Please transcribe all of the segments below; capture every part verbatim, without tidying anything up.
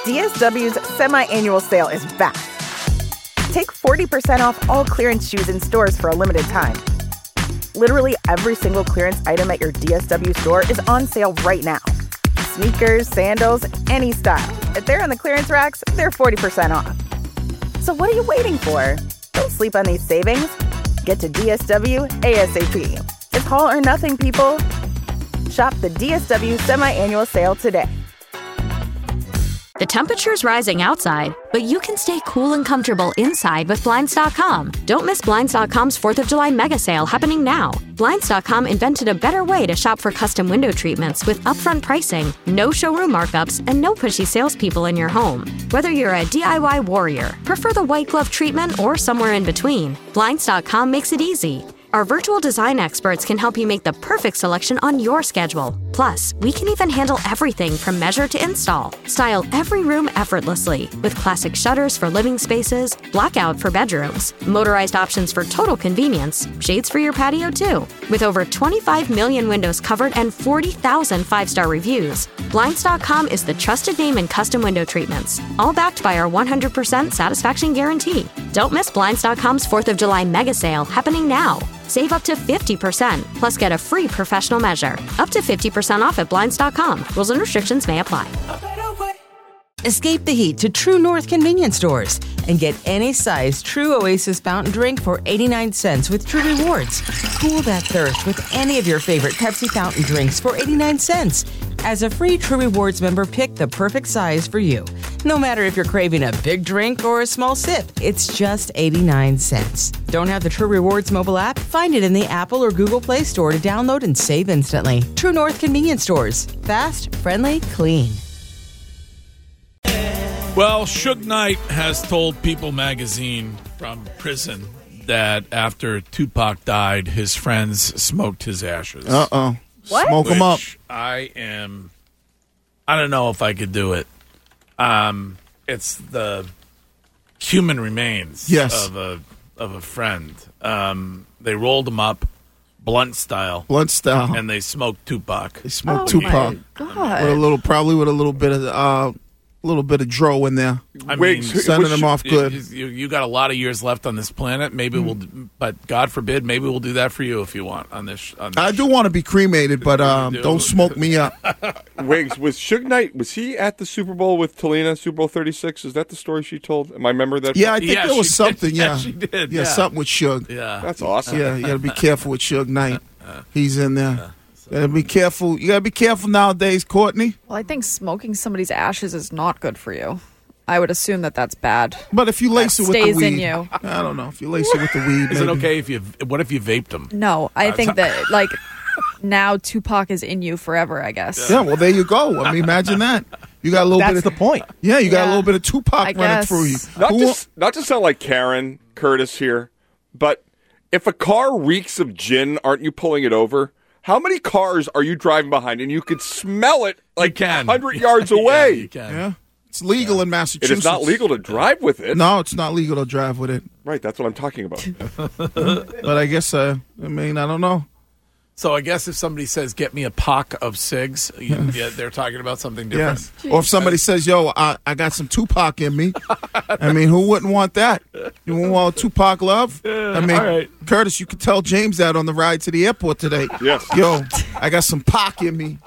D S W's semi-annual sale is back. Take forty percent off all clearance shoes in stores for a limited time. Literally every single clearance item at your D S W store is on sale right now. Sneakers, sandals, any style. If they're on the clearance racks, they're forty percent off. So what are you waiting for? Don't sleep on these savings. Get to D S W ASAP. It's all or nothing, people. Shop the D S W semi-annual sale today. The temperature's rising outside, but you can stay cool and comfortable inside with Blinds dot com. Don't miss Blinds dot com's fourth of July mega sale happening now. Blinds dot com invented a better way to shop for custom window treatments with upfront pricing, no showroom markups, and no pushy salespeople in your home. Whether you're a D I Y warrior, prefer the white glove treatment, or somewhere in between, Blinds dot com makes it easy. Our virtual design experts can help you make the perfect selection on your schedule. Plus, we can even handle everything from measure to install. Style every room effortlessly with classic shutters for living spaces, blackout for bedrooms, motorized options for total convenience, shades for your patio too. With over twenty-five million windows covered and forty thousand five-star reviews, Blinds dot com is the trusted name in custom window treatments, all backed by our one hundred percent satisfaction guarantee. Don't miss Blinds dot com's fourth of July mega sale happening now. Save up to fifty percent, plus get a free professional measure. Up to fifty percent off at Blinds dot com. Rules and restrictions may apply. Escape the heat to True North convenience stores and get any size True Oasis fountain drink for eighty-nine cents with True Rewards. Cool that thirst with any of your favorite Pepsi fountain drinks for eighty-nine cents. As a free True Rewards member, pick the perfect size for you. No matter if you're craving a big drink or a small sip, it's just eighty-nine cents. Don't have the True Rewards mobile app? Find it in the Apple or Google Play Store to download and save instantly. True North convenience stores. Fast, friendly, clean. Well, Suge Knight has told People magazine from prison that after Tupac died, his friends smoked his ashes. Uh-oh. What? Smoke them up. I am, I don't know if I could do it. Um, it's the human remains yes. of a of a friend. Um, they rolled him up, blunt style. Blunt style. And they smoked Tupac. They smoked oh Tupac. My God. With a little, probably with a little bit of, uh, a little bit of dro in there. I Wait, mean, sending them off good. You, you got a lot of years left on this planet. Maybe mm. we'll, but God forbid, maybe we'll do that for you if you want on this. On this I do want to be cremated, but um, do. don't smoke me up. Wiggs, was Suge Knight, was he at the Super Bowl with Talina, Super Bowl thirty-six? Is that the story she told? Am I remember that? Yeah, I think yeah, there was something. Did. Yeah, yeah, she did. Yeah, yeah, something with Suge. Yeah, that's awesome. Yeah, you got to be careful with Suge Knight. He's in there. Yeah. You gotta be careful. You gotta be careful nowadays, Courtney. Well, I think smoking somebody's ashes is not good for you. I would assume that that's bad. But if you lace that it with the stays weed, in you. I don't know. If you lace it with the weed, is maybe. it okay if you? What if you vaped them? No, I think that like now Tupac is in you forever. I guess. Yeah. Well, there you go. I mean, imagine that. You got a little That's bit of the point. Yeah, you got Yeah. a little bit of Tupac I running guess. through you. Not Who- just not to sound like Karen Curtis here, but if a car reeks of gin, aren't you pulling it over? How many cars are you driving behind and you could smell it like a hundred yards away? Yeah, you can. Yeah. It's legal yeah. in Massachusetts. It is not legal to drive with it. No, it's not legal to drive with it. Right, that's what I'm talking about. But I guess, uh, I mean, I don't know. So I guess if somebody says, get me a pack of cigs, you, yeah, they're talking about something different. Yes. Or if somebody says, yo, I, I got some Tupac in me. I mean, who wouldn't want that? You wouldn't want Tupac love? I mean, right. Curtis, you could tell James that on the ride to the airport today. Yes. Yo, I got some Pac in me.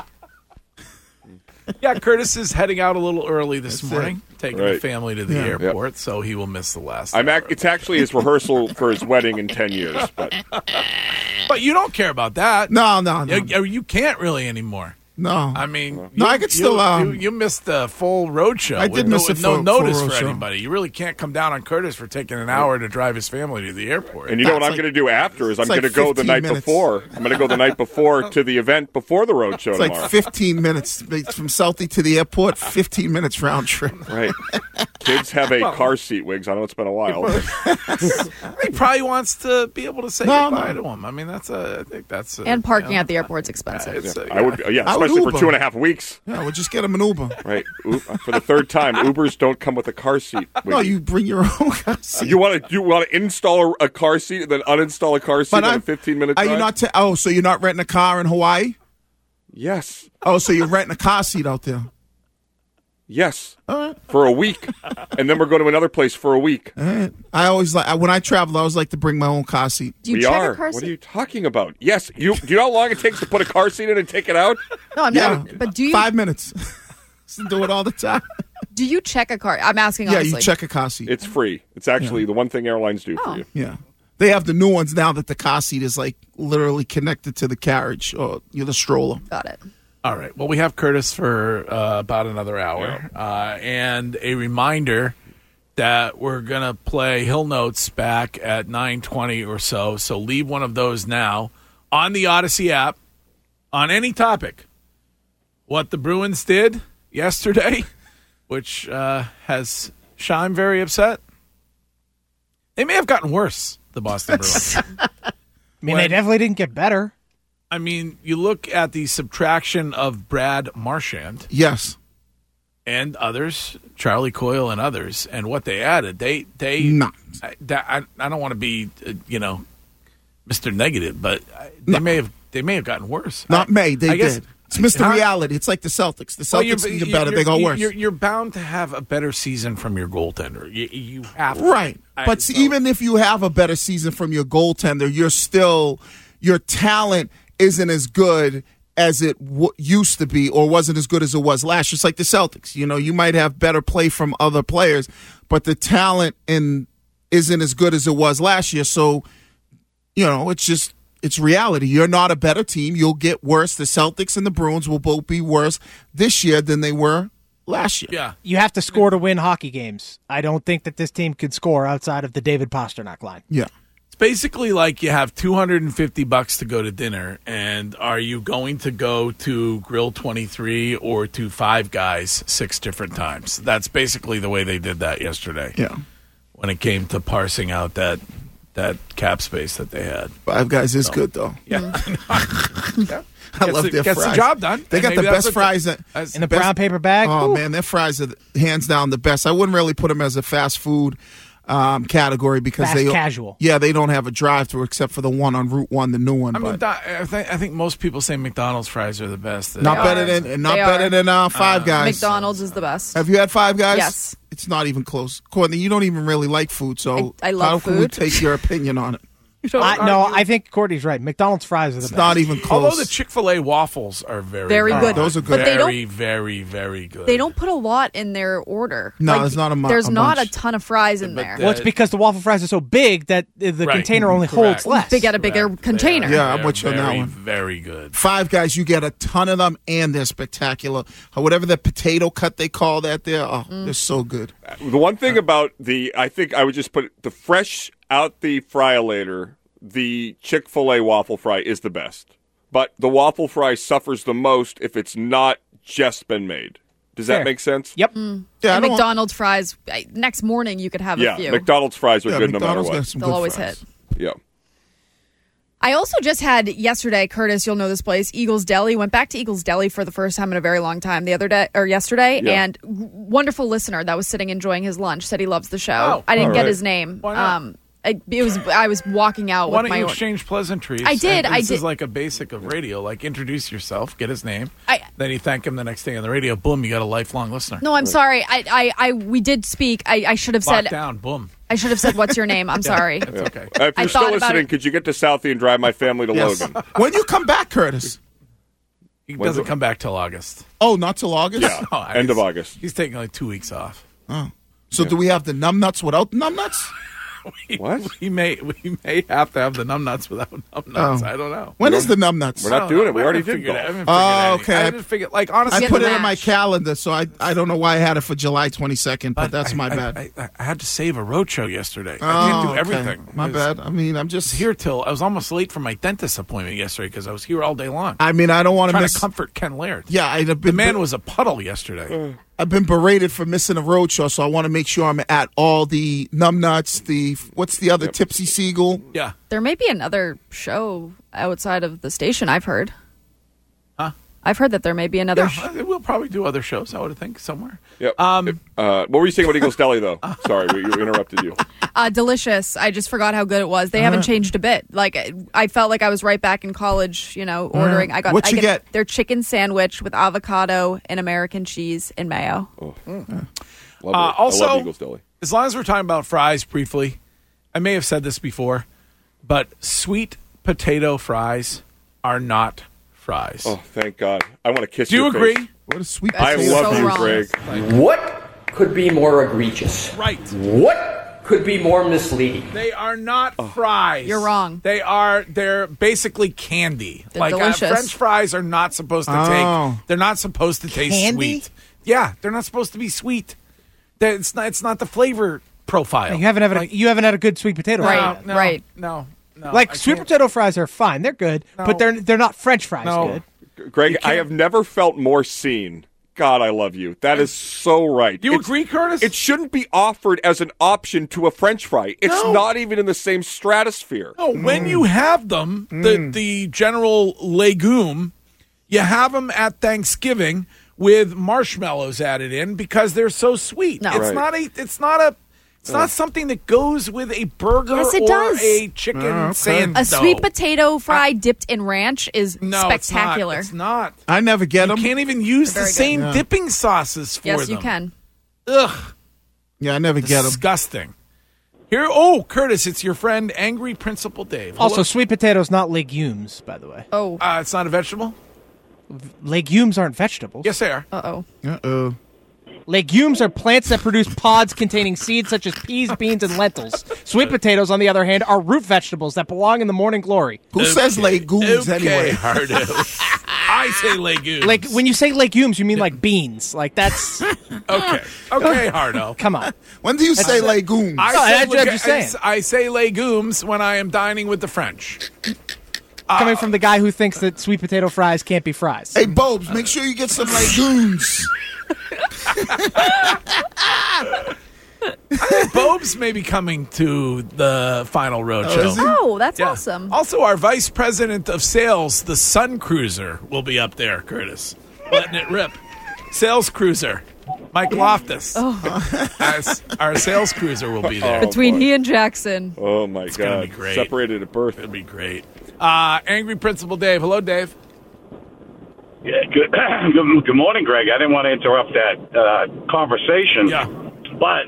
Yeah, Curtis is heading out a little early this That's morning, it. taking Right. the family to the Yeah. airport, so he will miss the last. I'm hour. ac- it's actually his rehearsal for his wedding in ten years. But But you don't care about that. No, no, no. You, you can't really anymore. No. I mean, No, you, I could still, You, um, you, you missed the full road show. I with did no, miss the with no full- notice full road for show. anybody. You really can't come down on Curtis for taking an hour to drive his family to the airport. and you know what That's I'm like- going to do after is I'm it's like going to go the fifteen night minutes. before. I'm going to go the night before to the event before the road show It's tomorrow. like fifteen minutes from Southie to the airport, fifteen minutes round trip. Right. Kids have a car seat, Wiggs. I know it's been a while. He probably wants to be able to say No, goodbye no. to him. I mean, that's a. I think that's a, And parking you know, at the airport's expensive. it's a- I would, yeah, I would especially for Uber. two and a half weeks. Yeah, we'll just get him an Uber. Right. U- For the third time, Ubers don't come with a car seat. No, Wiggs. you bring your own car seat. You want to you want to install a, a car seat and then uninstall a car seat But on a I'm- fifteen minute Are drive? you not? T- oh, so you're not renting a car in Hawaii? Yes. Oh, so you're renting a car seat out there? Yes, All right. for a week, and then we're going to another place for a week. All right. I always like when I travel. I always like to bring my own car seat. Do you we check are. a car What seat? are you talking about? Yes, you. Do you know how long it takes to put a car seat in and take it out? No, I'm Yeah, not. But do you five minutes? Do it all the time. do you check a car? I'm asking Yeah, honestly. you check a car seat. It's free. It's actually the one thing airlines do Oh. for you. Yeah. They have the new ones now that the car seat is like literally connected to the carriage or you know, the stroller. Got it. All right. Well, we have Curtis for uh, about another hour. Uh, and a reminder that we're going to play Hill Notes back at nine twenty or so. So leave one of those now on the Odyssey app on any topic. What the Bruins did yesterday, which uh, has Shime very upset. They may have gotten worse, the Boston Bruins. I mean, When- they definitely didn't get better. I mean, you look at the subtraction of Brad Marchand Yes. and others, Charlie Coyle and others, and what they added. They they No. I, that, I, I don't want to be uh, you know Mister Negative, but I- they may have they may have gotten worse. Not I- May. They I guess- did. It's Mister Huh? Reality. It's like the Celtics. The Well, Celtics you're- get better. you're- They go you're- worse. You're, you're bound to have a better season from your goaltender. You, you have to. Right. I- But so- even if you have a better season from your goaltender, you're still, your talent isn't as good as it w- used to be or wasn't as good as it was last year. It's like the Celtics. You know, you might have better play from other players, but the talent in isn't as good as it was last year. So, you know, it's just, it's reality. You're not a better team. You'll get worse. The Celtics and the Bruins will both be worse this year than they were last year. yeah. You have to score to win hockey games. I don't think that this team could score outside of the David Pasternak line. Yeah. It's basically like you have two hundred fifty bucks to go to dinner, and are you going to go to Grill twenty-three or to Five Guys six different times? That's basically the way they did that yesterday. Yeah. When it came to parsing out that that cap space that they had. Five Guys is good, though. Yeah. yeah. I Gets love the, their gets fries. the job done. They And got maybe the that's best what fries. That, as- In the best- brown paper bag? Oh, Ooh. man, their fries are hands down the best. I wouldn't really put them as a fast food um, category because Fast they casual. Yeah, they don't have a drive-through except for the one on Route One, the new one. I mean, but Don- I think, I think most people say McDonald's fries are the best. not They better are. than not They better are. than uh, Five Guys. McDonald's is the best. Have you had Five Guys? Yes. It's not even close. Courtney, you don't even really like food, so I- I love how can we food. take your opinion on it? I, no, I think Courtney's right. McDonald's fries are the It's best. not even close. Although the Chick-fil-A waffles are very, Very good. Those are good. But they don't- Very, very, very good. They don't put a lot in their order. No, there's not a mu- There's a not bunch. a ton of fries in But there. the- Well, it's because the waffle fries are so big that the Right. container only Correct. holds less. They get a bigger Correct. container. They are- Yeah, I'm they're with you on that very, one. Very good. Five Guys, you get a ton of them, and they're spectacular. Or whatever the potato cut they call that there, oh, Mm. they're so good. The one thing about the, I think I would just put it, the fresh out the fryer-later, the Chick-fil-A waffle fry is the best. But the waffle fry suffers the most if it's not just been made. Does that Fair. make sense? Yep. Yeah, I And don't want- McDonald's fries, I- next morning you could have Yeah, a few. McDonald's fries are yeah, good McDonald's no matter got what. some They'll good always fries. hit. Yeah. I also just had yesterday, Curtis, you'll know this place, Eagles Deli. Went back to Eagles Deli for the first time in a very long time the other day or yesterday, Yeah. and wonderful listener that was sitting enjoying his lunch said he loves the show. Oh, I didn't all get right. his name. Why not? Um, I, it was I was walking out Why with don't you my. exchange pleasantries? I did, And I this did. is like a basic of radio. Like introduce yourself, get his name, I- then you thank him the next day on the radio. Boom, you got a lifelong listener. No, I'm sorry. I, I, I we did speak. I, I should have Locked said. down. Boom. I should have said, "What's your name?" I'm sorry. That's okay. Uh, if I you're thought still about listening, it. could you get to Southie and drive my family to Yes. Logan? When you come back, Curtis? He When's doesn't it- come back till August. Oh, not till August? Yeah, Oh, I end guess of August. He's taking like two weeks off. So do we have the numbnuts without the numbnuts? What? We may we may have to have the numbnuts without numbnuts. Oh. I don't know. When is the numbnuts? We're not I don't doing know. it. We I already haven't did figured it. I golf. haven't Oh, figured any- okay. I didn't figure like honestly. I Get put the it in my match. calendar, so I I don't know why I had it for July twenty-second, but that's I- my I- bad. I, I, I had to save a road show yesterday. Oh, I can't do okay. everything. My It was- bad. I mean, I'm I was just here till I was almost late for my dentist appointment yesterday because I was here all day long. I mean, I don't want to trying miss. to comfort Ken Laird. Yeah, I've been The man was a puddle yesterday. I've been berated for missing a road show, so I want to make sure I'm at all the numbnuts. The what's the other Tipsy Seagull? Yeah. There may be another show outside of the station. I've heard. Huh? I've heard that there may be another. Yeah, Sh- we'll probably do other shows, I would think, somewhere. Yep. Um, uh, what were you saying about Eagles Deli, though? Sorry, we, we interrupted you. Uh, delicious. I just forgot how good it was. They haven't changed a bit. Like I felt like I was right back in college. You know, ordering. I got. What I you get? Their chicken sandwich with avocado and American cheese and mayo. Oh. Mm. Love Uh, it. also, I love Eagles Deli. as long as we're talking about fries briefly, I may have said this before, but sweet potato fries are not fries. Oh, thank God. I want to kiss Do you your agree? face. What a sweet I potato. love so you, wrong. Greg. What could be more egregious? Right. What could be more misleading? They are not fries. You're wrong. They are. They're basically candy. They're like uh, delicious. French fries are not supposed to Oh. take. They're not supposed to taste Candy? sweet. Yeah, they're not supposed to be sweet. They're, it's not. It's not the flavor profile. You haven't had a, Like, you haven't had a good sweet potato fry. Right. no, right. No. No. Like I sweet can't- potato fries are fine. They're good, No. but they're they're not French fries No. good. Greg, I have never felt more seen. God, I love you. That is so right. You It's- agree, Curtis? It shouldn't be offered as an option to a French fry. It's No. not even in the same stratosphere. No, when you have them, the the general legume, you have them at Thanksgiving with marshmallows added in because they're so sweet. No. It's Right. not a. It's not a. It's not something that goes with a burger Yes, it or does. a chicken Oh, okay. sand. A sweet potato fry dipped in ranch is No, spectacular. It's not. It's I never get not. them. You can't even use the They're very good. same Yeah. dipping sauces for yes, them. you can. Ugh, Yeah, I never get them. disgusting. Here, oh, Curtis, it's your friend Angry Principal Dave. Hello. Also, sweet potatoes not legumes, by the way. Oh. uh, it's not a vegetable. Legumes aren't vegetables. Yes, they are. Uh oh. Uh-oh. Legumes are plants that produce pods containing seeds such as peas, beans, and lentils. Sweet potatoes, on the other hand, are root vegetables that belong in the morning glory. Who says legumes okay, anyway? Hardo. I say legumes. Like when you say legumes, you mean like beans. Like that's okay, okay, Hardo. come on. When do you say legumes? I, No, say, that's what lega- you're saying. I, I say legumes when I am dining with the French. Coming from the guy who thinks that sweet potato fries can't be fries. Hey, Bobes, make sure you get some legumes. Bobes may be coming to the final road Oh, show. is he? Oh, that's Yeah. awesome. Also, our vice president of sales, the Sun Cruiser, will be up there, Curtis. Letting it rip. Sales Cruiser, Mike Loftus. As our sales cruiser will be there. Between boy. he and Jackson. Oh, my It's God. gonna be great. Separated at birth. It'll be great. Uh, Angry Principal Dave. Hello, Dave. Yeah, good, good, good morning, Greg. I didn't want to interrupt that uh, conversation. Yeah. But,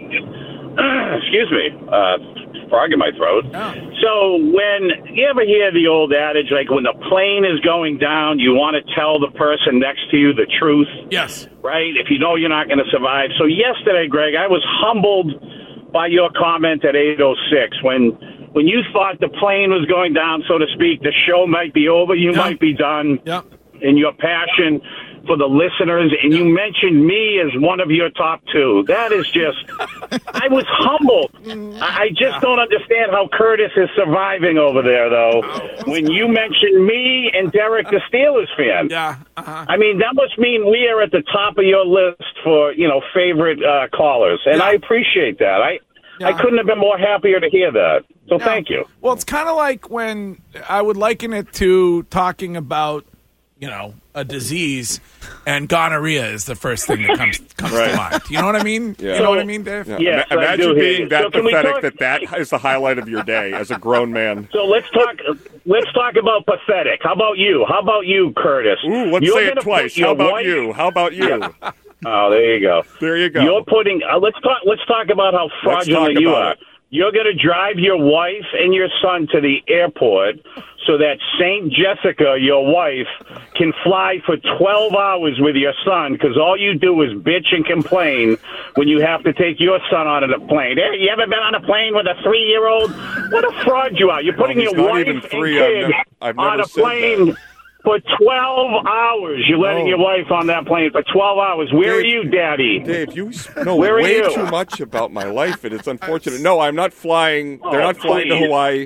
excuse me, uh, frog in my throat. Oh. So when you ever hear the old adage, like when the plane is going down, you want to tell the person next to you the truth, Yes. right? If you know you're not going to survive. So yesterday, Greg, I was humbled by your comment at eight oh six when when you thought the plane was going down, so to speak, the show might be over, you Yeah. might be done. Yep. In your passion for the listeners, and you mentioned me as one of your top two. That is just, I was humbled. I I just don't understand how Curtis is surviving over there, though, when you mentioned me and Derek, the Steelers fan. Yeah. Uh-huh. I mean, that must mean we are at the top of your list for, you know, favorite uh, callers, and Yeah. I appreciate that. I, I Yeah. couldn't have been more happier to hear that. So Yeah. thank you. Well, it's kind of like when I would liken it to talking about, you know, a disease, and gonorrhea is the first thing that comes comes Right. to mind. You know what I mean? Yeah. You know what I mean, Dave? Yeah. Yes, Ima- I Imagine do hear being you. that So can we pathetic talk- that that is the highlight of your day as a grown man. So let's talk. Let's talk about pathetic. How about you? How about you, Curtis? Ooh, let's You're say it gonna twice. put your How about wife- you? How about you? Oh, there you go. There you go. You're putting. Uh, let's talk. Let's talk about how Let's fraudulent talk you about are. it. You're going to drive your wife and your son to the airport so that Saint Jessica, your wife, can fly for twelve hours with your son because all you do is bitch and complain when you have to take your son on a plane. Hey, you ever been on a plane with a three-year-old? What a fraud you are. You're putting he's your not wife even and three. kid I've nev- I've on never a said plane that. for twelve hours. You're letting No. your wife on that plane for twelve hours. Where are Dave- you, Daddy? Dave, you s- know Where are way you? too much about my life, and it's unfortunate. No, I'm not flying. They're Oh, not flying to please. Hawaii.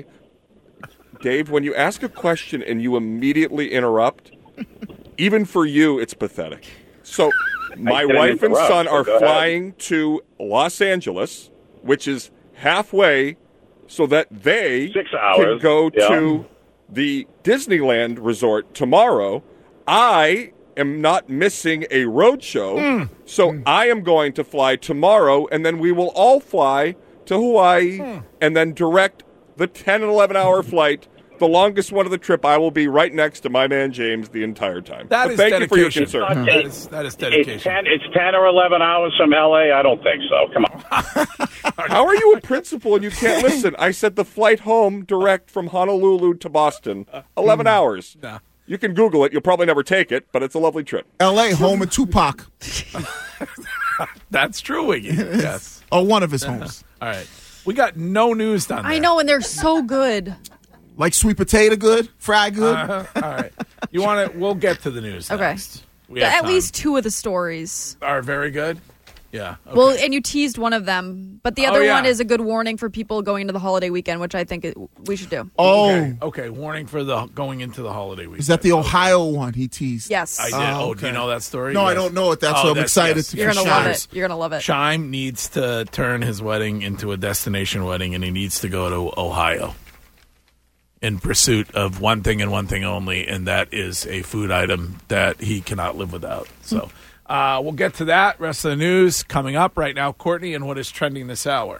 Dave, when you ask a question and you immediately interrupt, even for you, it's pathetic. So, my didn't wife and interrupt, son so are go ahead. flying to Los Angeles, which is halfway, so that they Six can hours, go yeah. to the Disneyland resort tomorrow. I am not missing a road show, Mm. so mm. I am going to fly tomorrow, and then we will all fly to Hawaii mm. and then direct the ten and eleven hour flight. The longest one of the trip, I will be right next to my man James the entire time. That so is thank dedication. you for your concern. Mm. That is, that is dedication. It's ten, it's ten or eleven hours from L A? I don't think so. Come on. How are you a principal and you can't listen? I said the flight home direct from Honolulu to Boston, eleven hours. Nah. You can Google it. You'll probably never take it, but it's a lovely trip. L A, home of Tupac. That's true, Wiggy. Yes. Or one of his homes. All right. We got no news done there. I know, and they're so good. Like sweet potato good? Fry good? Uh, all right. You want to? We'll get to the news Okay. next. We At have time. least two of the stories. Are very good? Yeah. Okay. Well, and you teased one of them, but the Oh, other yeah. one is a good warning for people going into the holiday weekend, which I think it, we should do. Oh. Okay. okay. Warning for the going into the holiday week. Is that the Ohio one he teased? Yes. I did. Oh, Oh, do you okay. know that story? No, I Yes. don't know it. That's Oh, why I'm that's- excited yes. to You're for gonna love Shime. it. You're gonna love it. Chime needs to turn his wedding into a destination wedding, and he needs to go to Ohio in pursuit of one thing and one thing only, and that is a food item that he cannot live without. So uh, we'll get to that. Rest of the news coming up right now. Courtney, and what is trending this hour?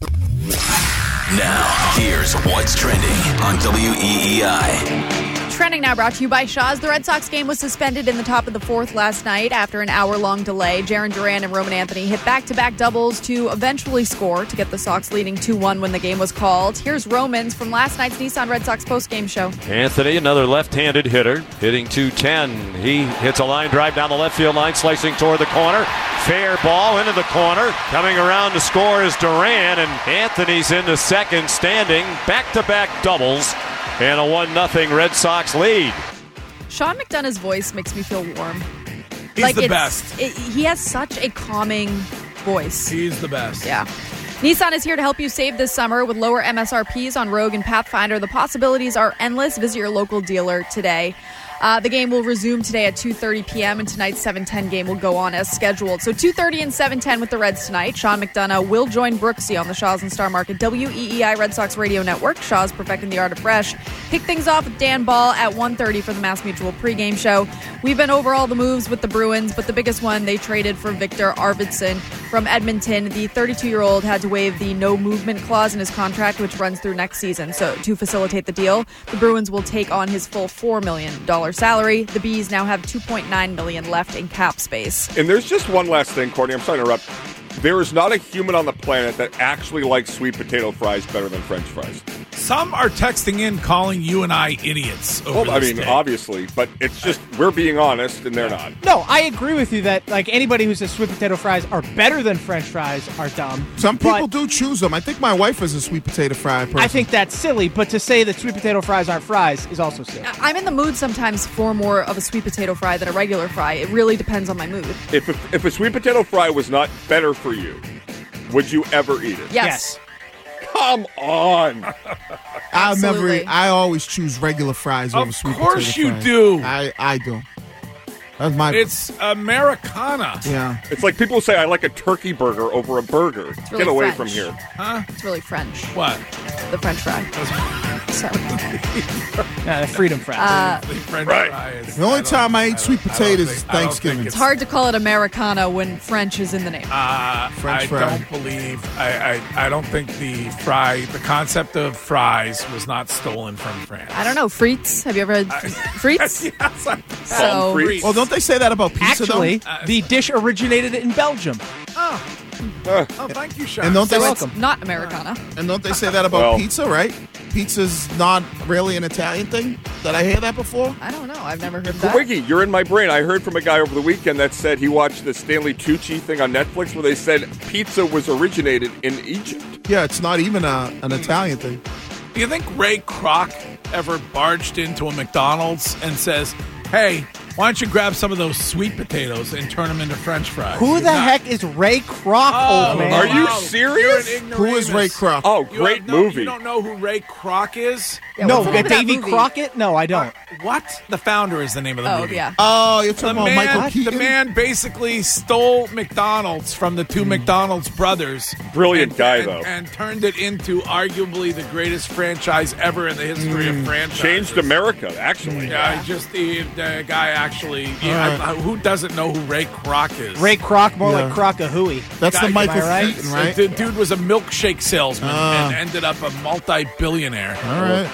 Now, here's what's trending on W E E I. Trending now brought to you by Shaw's. The Red Sox game was suspended in the top of the fourth last night after an hour-long delay. Jaron Duran and Roman Anthony hit back-to-back doubles to eventually score to get the Sox leading two one when the game was called. Here's Romans from last night's Nissan Red Sox postgame show. Anthony, another left-handed hitter, hitting two ten. He hits a line drive down the left field line, slicing toward the corner. Fair ball into the corner. Coming around to score is Duran, and Anthony's into second, standing. Back-to-back doubles. And a one nothing Red Sox lead. Sean McDonough's voice makes me feel warm. He's like the it's, best. It, he has such a calming voice. He's the best. Yeah. Nissan is here to help you save this summer with lower M S R Ps on Rogue and Pathfinder. The possibilities are endless. Visit your local dealer today. Uh, the game will resume today at two thirty p.m. and tonight's seven ten game will go on as scheduled. So two thirty and seven ten with the Reds tonight. Sean McDonough will join Brooksy on the Shaw's and Star Market W E E I Red Sox Radio Network. Shaw's perfecting the art of fresh. Kick things off with Dan Ball at one thirty for the Mass Mutual pregame show. We've been over all the moves with the Bruins, but the biggest one, they traded for Victor Arvidsson from Edmonton. The thirty-two-year-old had to waive the no movement clause in his contract, which runs through next season. So to facilitate the deal, the Bruins will take on his full four million dollars salary. The Bees now have two point nine million dollars left in cap space. And there's just one last thing, Courtney. I'm sorry to interrupt. There is not a human on the planet that actually likes sweet potato fries better than French fries. Some are texting in calling you and I idiots over Well, I this mean, day. obviously, but it's just we're being honest and they're not. No, I agree with you that like anybody who says sweet potato fries are better than French fries are dumb. Some people But do choose them. I think my wife is a sweet potato fry person. I think that's silly, but to say that sweet potato fries aren't fries is also silly. I'm in the mood sometimes for more of a sweet potato fry than a regular fry. It really depends on my mood. If a, if a sweet potato fry was not better for you, would you ever eat it? Yes. Come on. I'll never. Absolutely. Eat, I always choose regular fries Of over sweet course potato you fries. do. I I do. That's my. It's Americana. yeah. It's like people say I like a turkey burger over a burger. really Get away French. from here. Huh? It's really French. What? The French fry. So, Yeah, the freedom fries. uh, The French Right. fries. The only I don't- time I eat sweet don't- I don't potatoes is think- I don't think Thanksgiving. it's hard to call it Americana when French is in the name. Uh, French I fry. don't believe. I, I I don't think the fry, the concept of fries, was not stolen from France. I don't know. Frites? Have you ever had frites? Yes, I- So- Frites. Well, don't they say that about pizza Actually, though? Uh, the dish originated in Belgium. Oh, Uh, oh, thank you, Sean. And don't they So say, it's not Americana. and don't they say that about Well- pizza? Right? Pizza's not really an Italian thing. Did I hear that before? I don't know. I've never heard that. Wiggy, you're in my brain. I heard from a guy over the weekend that said he watched the Stanley Tucci thing on Netflix where they said pizza was originated in Egypt. Yeah, it's not even a, an Italian thing. Do you think Ray Kroc ever barged into a McDonald's and says, "Hey, why don't you grab some of those sweet potatoes and turn them into French fries?" Who He's the not- heck is Ray Kroc, Oh, old man? Are you wow. serious? You're an Who is Ray ignoramus. Kroc? Oh, You great have no- movie. You don't know who Ray Kroc is? Yeah, no, what's the name of that Davy movie? Crockett? No, I don't. What? The Founder is the name of the Oh, movie. yeah. Oh, you're The talking about man, Michael the Keaton? man basically stole McDonald's from the two McDonald's brothers. Brilliant and- guy, and- though. And turned it into arguably the greatest franchise ever in the history of franchise. Changed America, actually. Yeah, he just the, the guy actually. Yeah, right. I, I, who doesn't know who Ray Kroc is? Ray Kroc, more Yeah. like Croc-a-hooey. That's Guy- the Michael am I right? Keaton, right? The dude was a milkshake salesman Ah. and ended up a multi-billionaire. All right.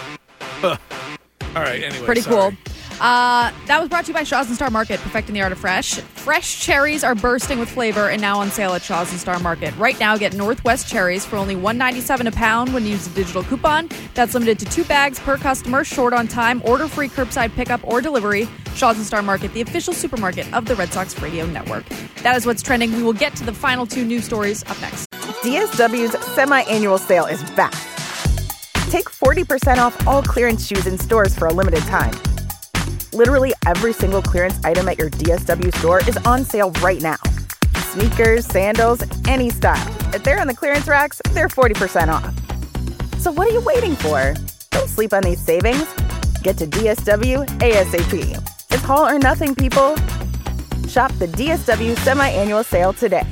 All right, anyway. Pretty sorry. cool. Uh, that was brought to you by Shaw's and Star Market, perfecting the art of fresh. Fresh cherries are bursting with flavor and now on sale at Shaw's and Star Market. Right now, get Northwest cherries for only one dollar and ninety-seven cents a pound when you use a digital coupon. That's limited to two bags per customer, short on time, order-free curbside pickup or delivery. Shaw's and Star Market, the official supermarket of the Red Sox Radio Network. That is what's trending. We will get to the final two news stories up next. D S W's semi-annual sale is back. Take forty percent off all clearance shoes in stores for a limited time. Literally every single clearance item at your D S W store is on sale right now. Sneakers, sandals, any style. If they're on the clearance racks, they're forty percent off. So what are you waiting for? Don't sleep on these savings. Get to D S W ASAP. It's all or nothing, people. Shop the D S W semi-annual sale today.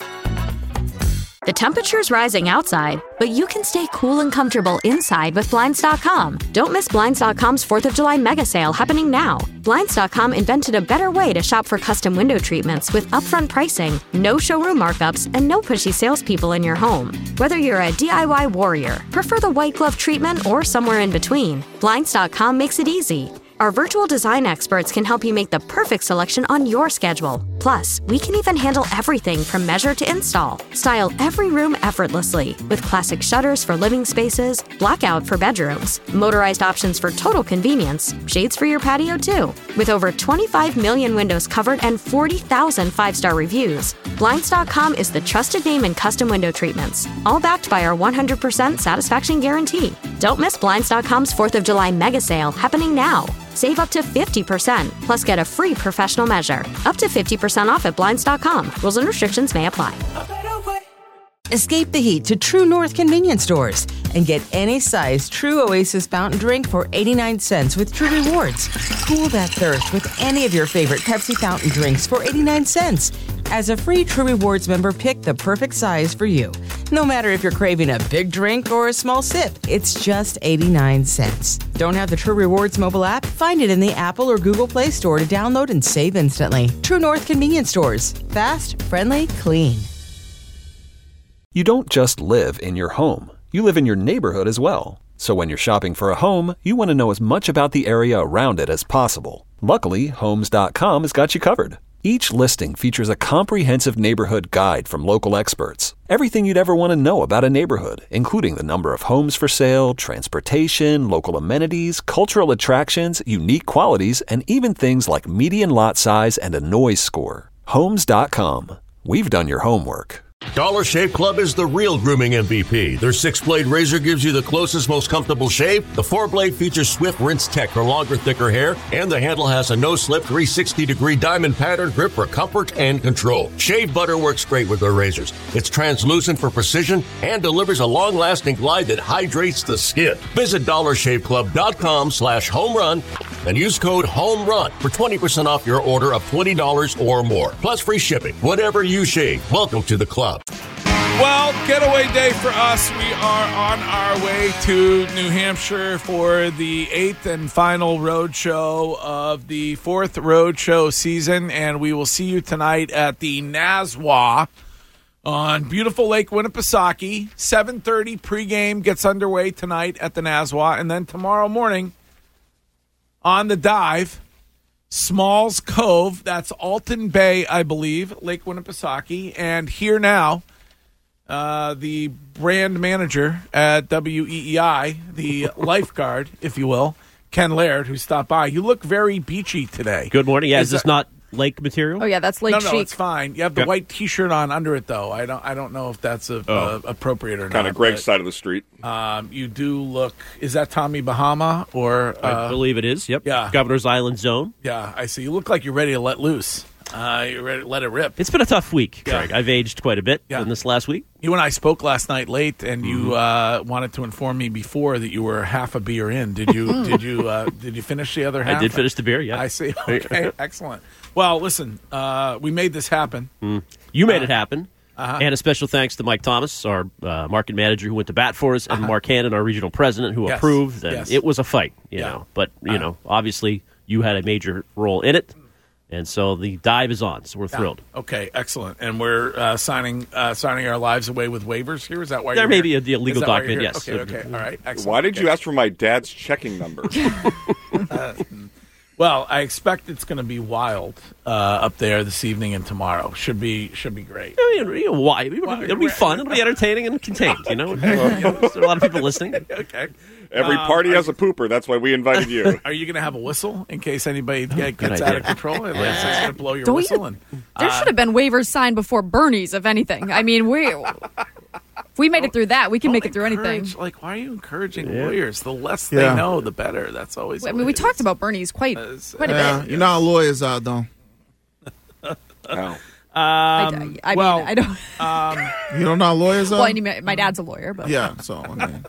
The temperature's rising outside, but you can stay cool and comfortable inside with Blinds dot com. Don't miss Blinds dot com's fourth of July mega sale happening now. Blinds dot com invented a better way to shop for custom window treatments with upfront pricing, no showroom markups, and no pushy salespeople in your home. Whether you're a D I Y warrior, prefer the white glove treatment, or somewhere in between, Blinds dot com makes it easy. Our virtual design experts can help you make the perfect selection on your schedule. Plus, we can even handle everything from measure to install. Style every room effortlessly with classic shutters for living spaces, blackout for bedrooms, motorized options for total convenience, shades for your patio too. With over twenty-five million windows covered and forty thousand five-star reviews, Blinds dot com is the trusted name in custom window treatments, all backed by our one hundred percent satisfaction guarantee. Don't miss Blinds dot com's fourth of July mega sale happening now. Save up to fifty percent, plus get a free professional measure. Up to fifty percent off at Blinds dot com. Rules and restrictions may apply. Escape the heat to True North convenience stores and get any size True Oasis fountain drink for eighty-nine cents with True Rewards. Cool that thirst with any of your favorite Pepsi fountain drinks for eighty-nine cents. As a free True Rewards member, pick the perfect size for you. No matter if you're craving a big drink or a small sip, it's just eighty-nine cents. Don't have the True Rewards mobile app? Find it in the Apple or Google Play Store to download and save instantly. True North convenience stores. Fast, friendly, clean. You don't just live in your home. You live in your neighborhood as well. So when you're shopping for a home, you want to know as much about the area around it as possible. Luckily, Homes dot com has got you covered. Each listing features a comprehensive neighborhood guide from local experts. Everything you'd ever want to know about a neighborhood, including the number of homes for sale, transportation, local amenities, cultural attractions, unique qualities, and even things like median lot size and a noise score. Homes dot com. We've done your homework. Dollar Shave Club is the real grooming M V P. Their six-blade razor gives you the closest, most comfortable shave. The four-blade features Swift Rinse Tech for longer, thicker hair. And the handle has a no-slip three hundred sixty degree diamond pattern grip for comfort and control. Shave butter works great with their razors. It's translucent for precision and delivers a long-lasting glide that hydrates the skin. Visit dollar shave club dot com slash home run and use code HOMERUN for twenty percent off your order of twenty dollars or more. Plus free shipping. Whatever you shave, welcome to the club. Well, getaway day for us. We are on our way to New Hampshire for the eighth and final road show of the fourth road show season, and we will see you tonight at the Nazwa on beautiful Lake Winnipesaukee. seven thirty pregame gets underway tonight at the Nazwa, and then tomorrow morning on the dive, Smalls Cove. That's Alton Bay, I believe, Lake Winnipesaukee, and here now. Uh, the brand manager at W E E I, the lifeguard, if you will, Ken Laird, who stopped by. You look very beachy today. Good morning. Yeah, is, is this that, not lake material? Oh, yeah, that's lake no, chic. No, it's fine. You have the yep. white T-shirt on under it, though. I don't I don't know if that's a, oh. uh, appropriate or kind not. Kind of Greg's but, side of the street. Um, you do look, is that Tommy Bahama? or? Uh, I believe it is, yep. Yeah. Governor's Island zone. Yeah, I see. You look like you're ready to let loose. Uh, you're ready to let it rip. It's been a tough week, yeah. Greg. I've aged quite a bit yeah. in this last week. You and I spoke last night late, and mm-hmm. you uh, wanted to inform me before that you were half a beer in. Did you? did you? Uh, did you finish the other half? I did finish the beer. Yeah, I see. Okay, excellent. Well, listen, uh, we made this happen. Mm. You made uh, it happen. Uh-huh. And a special thanks to Mike Thomas, our uh, market manager who went to bat for us, and uh-huh. Mark Hannon, our regional president, who yes. approved. And yes. it was a fight, you yeah. know. But, you uh-huh. know, obviously you had a major role in it. And so the dive is on, so we're thrilled. Okay, excellent. And we're uh, signing uh, signing our lives away with waivers here? Is that why There you're may here? be a legal Is that why document, you're yes. here? Okay, okay, all right, excellent. Why did okay. you ask for my dad's checking number? uh, well, I expect it's going to be wild uh, up there this evening and tomorrow. Should be should be great. I mean, you know, why? It'll, Why- it'll be fun. It'll be entertaining and contained, you know? There's a lot of people listening. Okay. Every Um, party are has a pooper. That's why we invited you. Are you going to have a whistle in case anybody get, good gets out idea. of control? And Yeah. it's going to blow your Don't you- whistle. And, There uh, should have been waivers signed before Bernie's, if anything. I mean, we if we made it through that, we can make it through anything. encourage- Like, why are you encouraging Yeah. lawyers? The less Yeah. they know, the better. That's always. I the mean, way we it talked is. about Bernie's quite quite a Yeah, bit. you know how lawyers are, though. Oh. I, Um, I well, mean, I don't. um, You don't know how lawyers are? Well, I mean, my, my dad's a lawyer, but yeah, so I mean,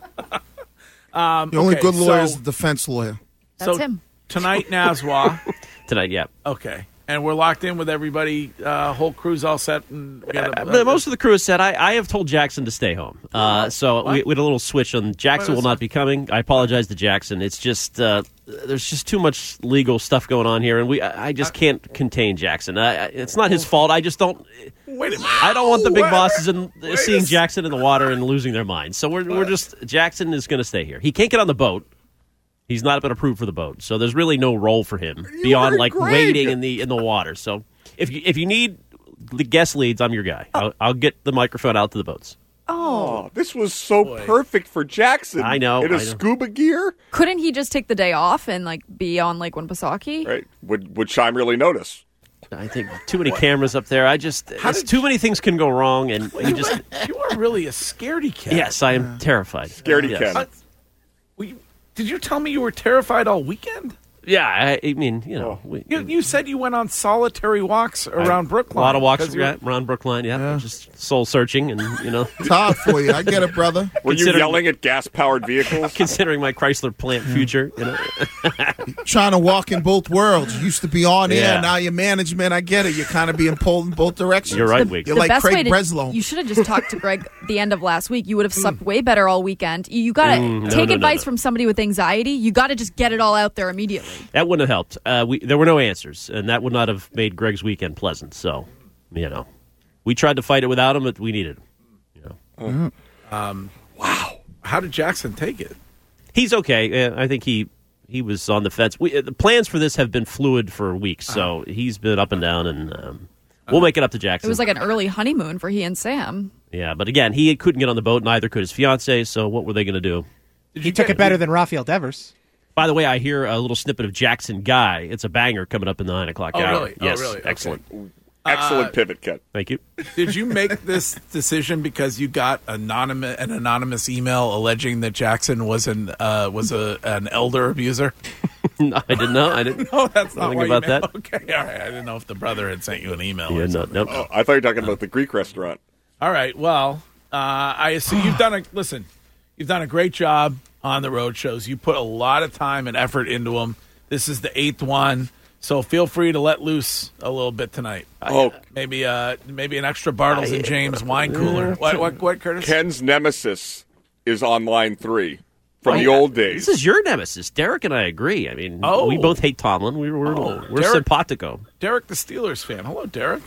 um, the only okay, good lawyer is so- the defense lawyer. that's so him. Tonight, Nazwa. Tonight, yeah. Okay. And we're locked in with everybody. Uh, whole crew's all set. And we got a, Uh, most of the crew has said, I, I have told Jackson to stay home. Uh, so we, we had a little switch on Jackson What will is not that? be coming. I apologize to Jackson. It's just, uh, there's just too much legal stuff going on here, and we I I just can't contain Jackson. I, I- it's not his fault. I just don't. Wait a minute. I don't want the big Wait- bosses in, wait seeing a- Jackson in the water and losing their minds. So we're we're just Jackson is going to stay here. He can't get on the boat. He's not been approved for the boat, so there's really no role for him beyond were like Greg. waiting in the in the water. So if you if you need the guest leads, I'm your guy. I'll, I'll get the microphone out to the boats. Oh, Oh, this was so perfect for Jackson. I know, In a I know. scuba gear? couldn't he just take the day off and like be on Lake Winnipesaukee? Right. Would would Shime really notice? I think too many cameras up there. I just it's, too many things can go wrong, and you just You are really a scaredy cat. yes, I am terrified. Scaredy yes. cat. Uh, were you- did you tell me you were terrified all weekend? Yeah, I, I mean, you know, we, You, you said you went on solitary walks around Brookline. a lot of walks 'cause you were- around Brookline. Yeah, just soul searching, and you know, It's hard for you. I get it, brother. Were you Consider- yelling at gas-powered vehicles? considering my Chrysler plant future, you know. Trying to walk in both worlds. You used to be on air, Yeah. now you're management. I get it. You're kind of being pulled in both directions. You're right, The, Wiggs. You're the like best way Craig to, Breslow. You should have just talked to Greg the end of last week. You would have slept way better all weekend. You, you got to Mm, no, take no, no, advice no. from somebody with anxiety. You got to just get it all out there immediately. That wouldn't have helped. Uh, we, there were no answers, and that would not have made Greg's weekend pleasant. So, you know, we tried to fight it without him, but we needed him. You know, Um, wow. How did Jackson take it? he's okay. Uh, I think he he was on the fence. We, uh, the plans for this have been fluid for weeks, so he's been up and down, and um, we'll make it up to Jackson. It was like an early honeymoon for he and Sam. yeah, but again, he couldn't get on the boat, neither could his fiance. So, what were they going to do? Did He you took get- it better than Rafael Devers. By the way, I hear a little snippet of Jackson Guy. It's a banger coming up in the nine o'clock Oh, hour. really? Oh, Yes, really? Okay. excellent. Excellent Uh, pivot, Ken. Thank you. Did you make this decision because you got anonymous an anonymous email alleging that Jackson was an uh, was a an elder abuser? No, I didn't know. I didn't. No, that's not Nothing why you about made- that. Okay, all right. I didn't know if the brother had sent you an email. Yeah, or no, something. nope. Oh, I thought you were talking about the Greek restaurant. All right. Well, uh, I assume you've done a listen. You've done a great job on the road shows. You put a lot of time and effort into them. This is the eighth one, so feel free to let loose a little bit tonight. Oh, Maybe uh, maybe an extra Bartles and James wine cooler. What, what, what, Curtis? Ken's nemesis is on line three from the Oh, yeah. old days. This is your nemesis. Derek and I agree. I mean, Oh. we both hate Tomlin. We, we're Oh, we're Derek- simpatico. Derek, the Steelers fan. Hello, Derek.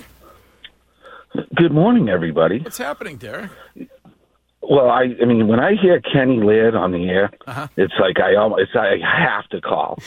Good morning, everybody. What's happening, Derek? Well, I, I mean, when I hear Kenny Laird on the air, Uh-huh. it's like I almost, it's, I have to call.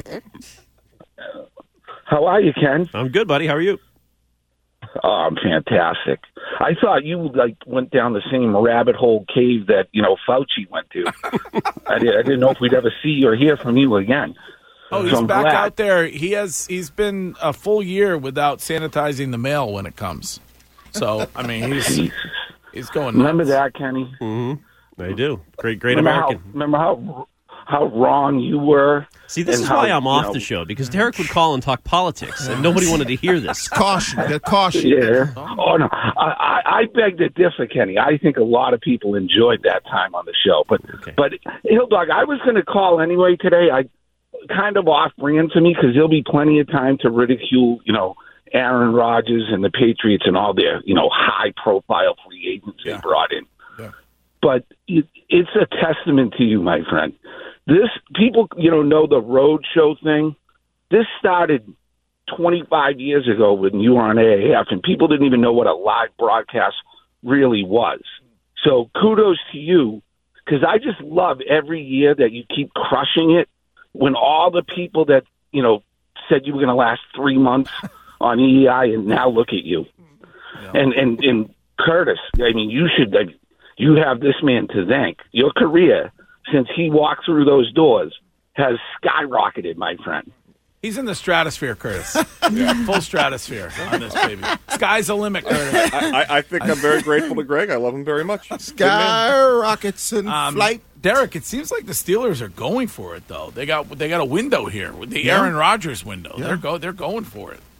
How are you, Ken? I'm good, buddy. How are you? Oh, I'm fantastic. I thought you like went down the same rabbit hole cave that you know Fauci went to. I, did, I didn't know if we'd ever see or hear from you again. Oh, So he's I'm back glad. out there. He has. He's been a full year without sanitizing the mail when it comes. So I mean, he's he's going. Nuts. Remember that, Kenny? Mm-hmm. I do. Great, great remember American. How, remember how how wrong you were? See, this and is how, why I'm you off know, the show, because Derek would call and talk politics, and nobody wanted to hear this. Caution. Get caution. Yeah. Oh no, I, I, I beg to differ, Kenny. I think a lot of people enjoyed that time on the show, but Okay. but Hilldog, I was going to call anyway today. I kind of off brand to me because there'll be plenty of time to ridicule, you know, Aaron Rodgers and the Patriots and all their, you know, high profile free agents Yeah. they brought in. Yeah. But it, it's a testament to you, my friend. This people, you know, know the road show thing. This started twenty-five years ago when you were on A A F, and people didn't even know what a live broadcast really was. So kudos to you, because I just love every year that you keep crushing it when all the people that, you know, said you were going to last three months on E E I, and now look at you. Yeah. And, and, and Curtis, I mean, you should, like, you have this man to thank. Your career, since he walked through those doors, has skyrocketed, my friend. He's in the stratosphere, Curtis. Yeah. Full stratosphere on this baby. Sky's the limit, Curtis. I, I, I think I'm very grateful to Greg. I love him very much. Skyrockets in um, flight. Derek, it seems like the Steelers are going for it, though. They got they got a window here, the Yeah. Aaron Rodgers window. Yeah. They're go they're going for it.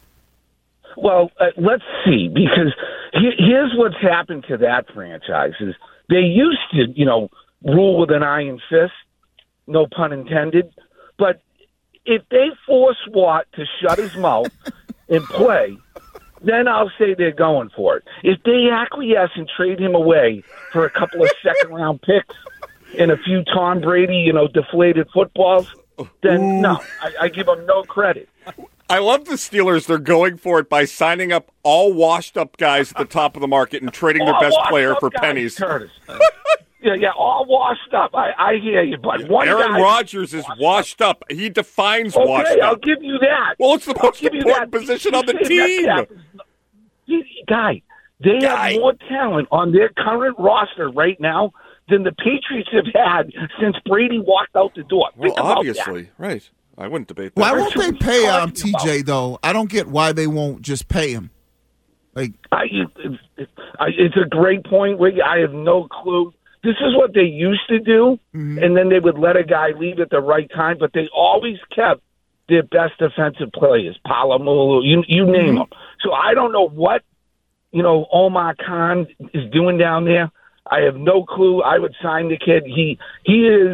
Well, uh, let's see, because he, here's what's happened to that franchise is they used to, you know, rule with an iron fist, no pun intended, but if they force Watt to shut his mouth and play, then I'll say they're going for it. If they acquiesce and trade him away for a couple of second-round picks and a few Tom Brady, you know, deflated footballs, then Ooh. no, I, I give them no credit. I love the Steelers. They're going for it by signing up all washed-up guys at the top of the market and trading their All best washed player up for guys, pennies. Curtis. Yeah, yeah, all washed up. I, I hear you, but one Aaron guy Rodgers is washed up. He defines okay, washed up. I'll give you that. Well, it's the I'll most give you important that. position You on the say team. Metcalf is- you- Guy, they Guy. have more talent on their current roster right now than the Patriots have had since Brady walked out the door. Well, Think about obviously, that. right. I wouldn't debate that. Why won't they pay um, talking T J, though? I don't get why they won't just pay him. Like, I, it's, it's, I, it's a great point, Wiggy. I have no clue. This is what they used to do, mm-hmm. and then they would let a guy leave at the right time, but they always kept their best defensive players, Palomulu, you, you name Mm-hmm. them. So I don't know what, you know, Omar Khan is doing down there. I have no clue. I would sign the kid. He He is,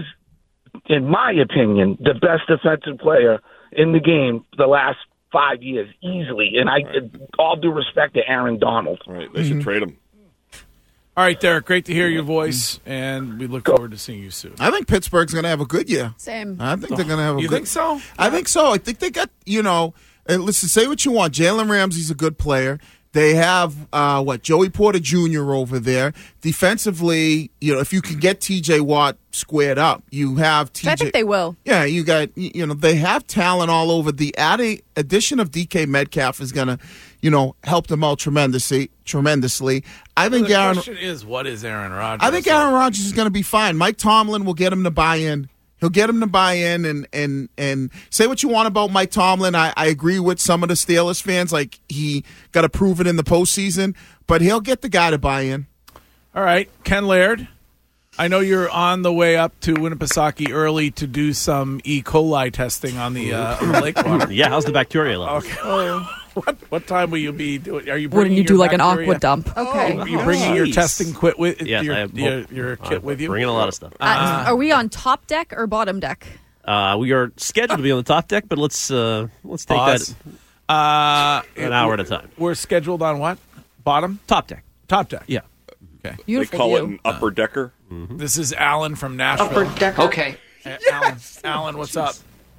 in my opinion, the best defensive player in the game the last five years, easily. And I, right. all due respect to Aaron Donald. Right, they should mm-hmm. trade him. All right, Derek, great to hear your voice, and we look forward to seeing you soon. I think Pittsburgh's going to have a good year. Same. I think they're going to have a you good You think so? I think so. I think they got, you know, and listen, say what you want. Jalen Ramsey's a good player. They have, uh, what, Joey Porter Junior over there. Defensively, you know, if you can get T J Watt squared up, you have T J. I think they will. Yeah, you got, you know, they have talent all over. The added addition of D K Metcalf is going to, you know, help them out tremendously. Tremendously. I think well, the Aaron. question is, what is Aaron Rodgers? I think Aaron Rodgers is going to be fine. Mike Tomlin will get him to buy in. He'll get him to buy in and and and say what you want about Mike Tomlin. I, I agree with some of the Steelers fans. Like, he got to prove it in the postseason, but he'll get the guy to buy in. All right, Ken Laird. I know you're on the way up to Winnipesaukee early to do some E. coli testing on the, uh, on the lake water. Yeah, how's the bacteria level? Okay. Oh. What, what time will you be doing? Are you Wouldn't you do like bacteria? An aqua dump? Okay. Are you bringing Nice. your testing kit with yes, your, I have, your, your kit I'm with you? Bringing a lot of stuff. Uh, are we on top deck or bottom deck? Uh, we are scheduled to be on the top deck, but let's uh, let's take Pause. that uh, an hour at a time. We're scheduled on what? Bottom? Top deck. Top deck. Yeah. Okay. Beautiful they call view. It an upper decker. Mm-hmm. This is Alan from Nashville. Upper decker. Okay. Uh, Alan, Alan, what's up?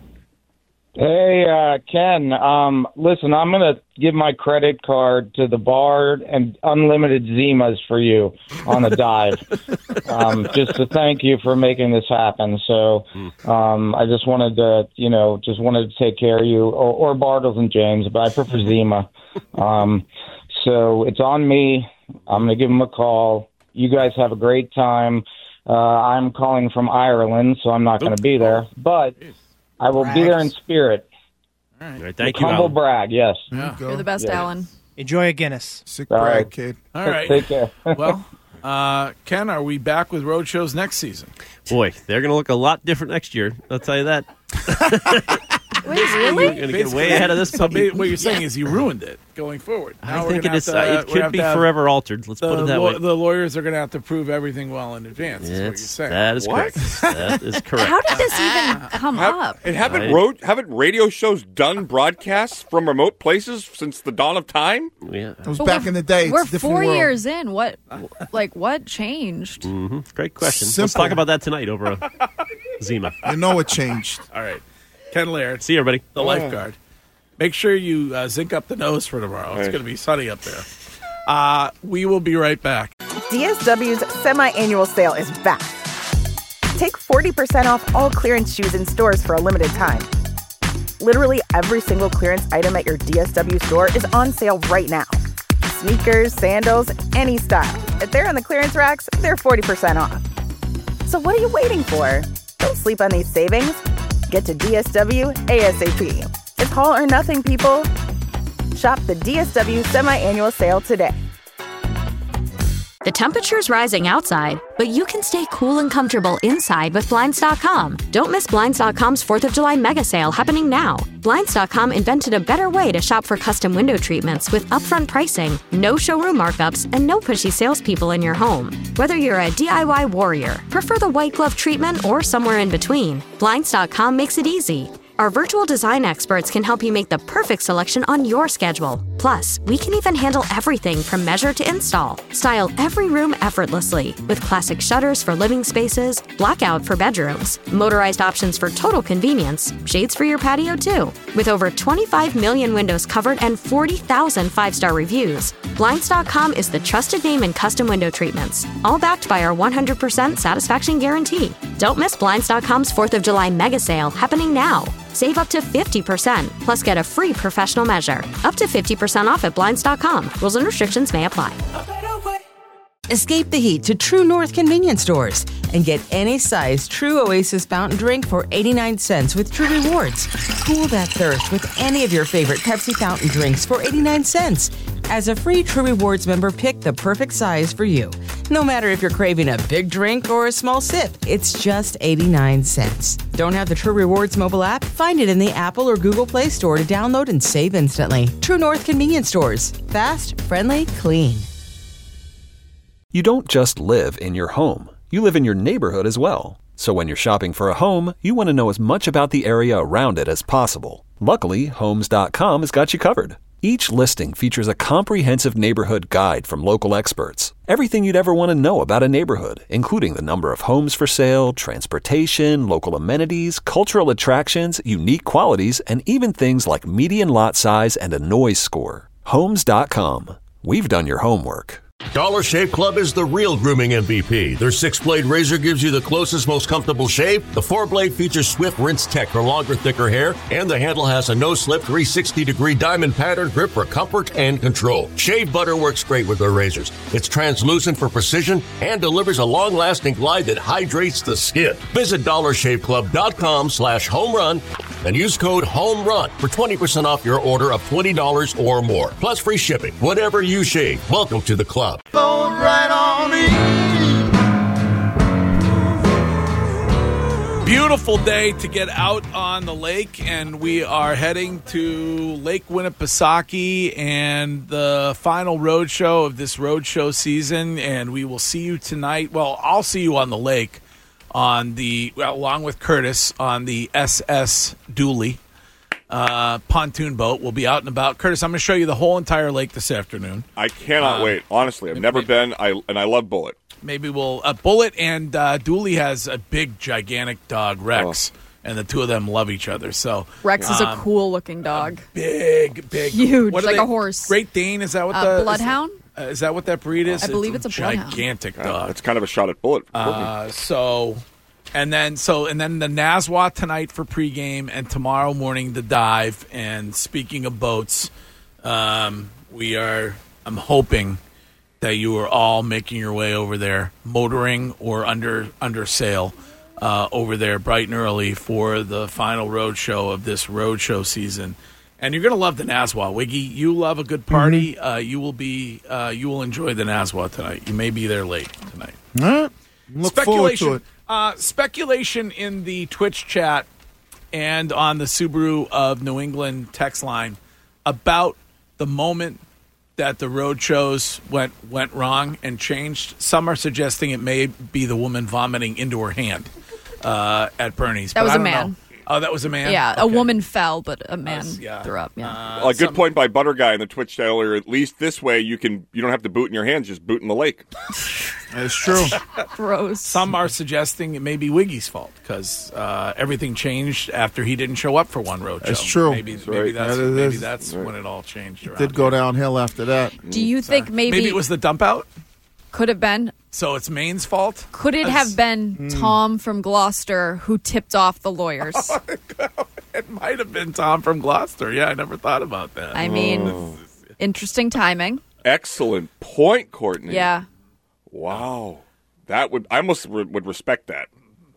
Hey, uh, Ken. Um, listen, I'm going to give my credit card to the bar and unlimited Zimas for you on the dive, um, just to thank you for making this happen. So um, I just wanted to, you know, just wanted to take care of you, or, or Bartles and James, but I prefer Zima. Um, so it's on me. I'm going to give him a call. You guys have a great time. Uh, I'm calling from Ireland, so I'm not going to be there, but I will Brags. be there in spirit. All right. All right, thank you, humble Alan. brag, yes. Yeah. You're the best, yes. Alan. Enjoy a Guinness. Sick All brag, right. kid. All right. Take care. Well, uh, Ken, are we back with road shows next season? Boy, they're going to look a lot different next year. I'll tell you that. Wait, really? You're going to get way ahead of this. So ba- what you're saying is you ruined it going forward. Now I we're think gonna it is. have to, Uh, we're it gonna could have be to have forever altered. Let's the, put it that law- way. The lawyers are going to have to prove everything well in advance. Is what you're It's, saying. that is What? correct. That is correct. How did this even come Have, up? and haven't Right. road haven't radio shows done broadcasts from remote places since the dawn of time? Yeah. It was But back we're- in the day. It's We're a different four world. years in. What, like, what changed? Mm-hmm. Great question. Let's Simple. talk about that tonight over a Zima. You know it changed. All right. Ken Laird, See you, everybody. the lifeguard. Make sure you uh, zinc up the nose for tomorrow. It's going to be sunny up there. Uh, we will be right back. D S W's semi-annual sale is back. Take forty percent off all clearance shoes in stores for a limited time. Literally every single clearance item at your D S W store is on sale right now. Sneakers, sandals, any style. If they're on the clearance racks, they're forty percent off. So what are you waiting for? Don't sleep on these savings. Get to D S W ASAP. It's all or nothing, people. Shop the D S W semi-annual sale today. The temperature's rising outside, but you can stay cool and comfortable inside with Blinds dot com. Don't miss Blinds dot com's fourth of July mega sale happening now. Blinds dot com invented a better way to shop for custom window treatments with upfront pricing, no showroom markups, and no pushy salespeople in your home. Whether you're a D I Y warrior, prefer the white glove treatment, or somewhere in between, Blinds dot com makes it easy. Our virtual design experts can help you make the perfect selection on your schedule. Plus, we can even handle everything from measure to install. Style every room effortlessly with classic shutters for living spaces, blackout for bedrooms, motorized options for total convenience, shades for your patio too. With over twenty-five million windows covered and forty thousand five-star reviews, Blinds dot com is the trusted name in custom window treatments, all backed by our one hundred percent satisfaction guarantee. Don't miss Blinds dot com's fourth of July mega sale happening now. Save up to fifty percent, plus get a free professional measure. Up to fifty percent off at Blinds dot com. Rules and restrictions may apply. Escape the heat to True North convenience stores and get any size True Oasis fountain drink for eighty-nine cents with True Rewards. Cool that thirst with any of your favorite Pepsi fountain drinks for eighty-nine cents. As a free True Rewards member, pick the perfect size for you. No matter if you're craving a big drink or a small sip, it's just eighty-nine cents. Don't have the True Rewards mobile app? Find it in the Apple or Google Play Store to download and save instantly. True North convenience stores. Fast, friendly, clean. You don't just live in your home. You live in your neighborhood as well. So when you're shopping for a home, you want to know as much about the area around it as possible. Luckily, Homes dot com has got you covered. Each listing features a comprehensive neighborhood guide from local experts. Everything you'd ever want to know about a neighborhood, including the number of homes for sale, transportation, local amenities, cultural attractions, unique qualities, and even things like median lot size and a noise score. Homes dot com. We've done your homework. Dollar Shave Club is the real grooming M V P. Their six-blade razor gives you the closest, most comfortable shave. The four-blade features Swift Rinse Tech for longer, thicker hair, and the handle has a no-slip three sixty degree diamond pattern grip for comfort and control. Shave butter works great with their razors. It's translucent for precision and delivers a long-lasting glide that hydrates the skin. Visit dollar shave club dot com slash home run and use code HOMERUN for twenty percent off your order of twenty dollars or more. Plus free shipping. Whatever you shave, welcome to the club. Fold right on in. Beautiful day to get out on the lake, and we are heading to Lake Winnipesaukee and the final road show of this road show season, and we will see you tonight. Well, I'll see you on the lake on the well, along with Curtis on the S S Dooley uh, pontoon boat. We'll be out and about. Curtis, I'm going to show you the whole entire lake this afternoon. I cannot Uh, wait. Honestly, I've never maybe- been, I and I love Bullet. Maybe we'll uh, Bullet and uh, Dooley has a big, gigantic dog, Rex, and the two of them love each other. So Rex is a um, cool looking dog. big, big, Huge, what are like they- a horse. Great Dane, is that what Uh, the Bloodhound? Is, uh, is that what that breed is? I believe it's a bloodhound. gigantic dog. It's kind of a shot at Bullet. Uh, so, and then so and then the Nazwa tonight for pregame, and tomorrow morning the dive. And speaking of boats, um, we are. I'm hoping that you are all making your way over there, motoring or under under sail, uh, over there bright and early for the final road show of this road show season. And you're going to love the Nazwa, Wiggy. You love a good party. Mm-hmm. Uh, you will be. Uh, you will enjoy the Nazwa tonight. You may be there late tonight. All right. Look forward to it. Uh, speculation in the Twitch chat and on the Subaru of New England text line about the moment that the road shows went went wrong and changed. Some are suggesting it may be the woman vomiting into her hand uh, at Bernie's. That but was I a don't man. know. Oh, that was a man? Yeah, Okay. a woman fell, but a man Uh, yeah. threw up. Yeah. Uh, a good some- point by Butter Guy in the Twitch chat earlier. At least this way, you can you don't have to boot in your hands; just boot in the lake. That's true. Gross. Some are suggesting it may be Wiggy's fault because uh, everything changed after he didn't show up for one road show. That's true. Maybe, That's maybe right. that's, That is- maybe that's when it all changed around. Did go downhill after that. Do you think maybe, Maybe it was the dump out? could have been? So it's Maine's fault? Could it That's- have been Hmm. Tom from Gloucester who tipped off the lawyers? It might have been Tom from Gloucester. Yeah, I never thought about that. I mean, interesting timing. Excellent point, Courtney. Yeah. Wow, that would I almost re- would respect that.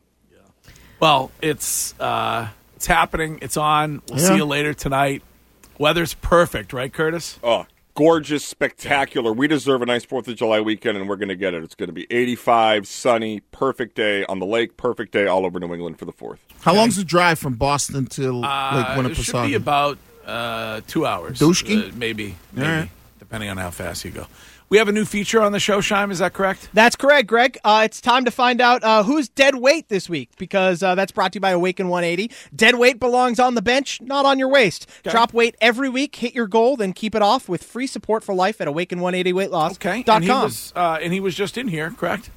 Well, it's uh, it's happening. It's on. We'll Yeah. see you later tonight. Weather's perfect, right, Curtis? Oh, gorgeous, spectacular. We deserve a nice fourth of July weekend, and we're going to get it. It's going to be eighty-five, sunny, perfect day on the lake, perfect day all over New England for the fourth. How long's the drive from Boston to Lake Uh, it should be Winnipesaukee? about uh, two hours. Douchey? Uh, maybe, All maybe right. depending on how fast you go. We have a new feature on the show, Shime. Is that correct? That's correct, Greg. Uh, it's time to find out uh, who's dead weight this week because uh, that's brought to you by Awaken one eighty. Dead weight belongs on the bench, not on your waist. Okay. Drop weight every week, hit your goal, then keep it off with free support for life at awaken one eighty weight loss dot com. And he was, uh, and he was just in here, correct?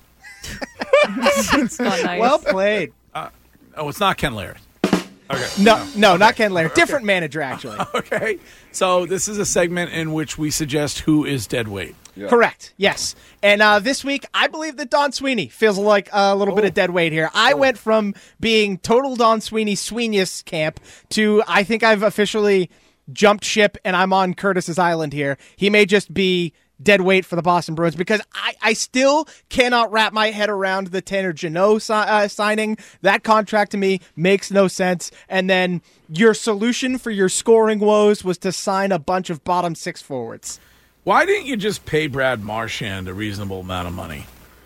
It's not nice. Well played. Uh, oh, it's not Ken Laird. Okay. No, no, not Ken Laird. Different manager, actually. Okay. So this is a segment in which we suggest who is dead weight. Correct. Yes. And uh, this week, I believe that Don Sweeney feels like a little bit of dead weight here. I went from being total Don Sweeney Sweeney's camp to I think I've officially jumped ship and I'm on Curtis's island here. He may just be dead weight for the Boston Bruins because I, I still cannot wrap my head around the Tanner Jeannot si- uh, signing. That contract to me makes no sense. And then your solution for your scoring woes was to sign a bunch of bottom six forwards. Why didn't you just pay Brad Marchand a reasonable amount of money?